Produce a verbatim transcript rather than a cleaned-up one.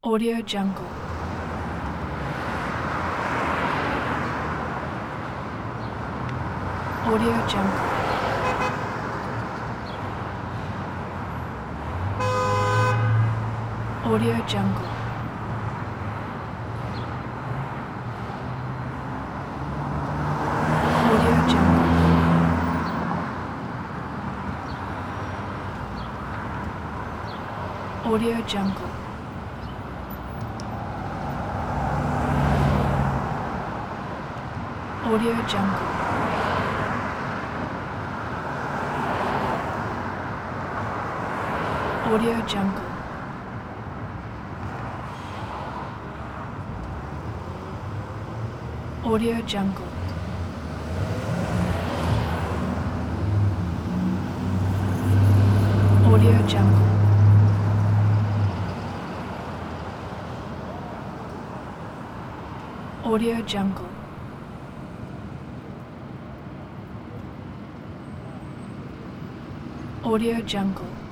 Audio Jungle. Audio Jungle. Audio Jungle. Audio Jungle. Audio Jungle. Audio Jungle. Audio Jungle. Audio Jungle. Audio Jungle. Audio Jungle. Audio Jungle.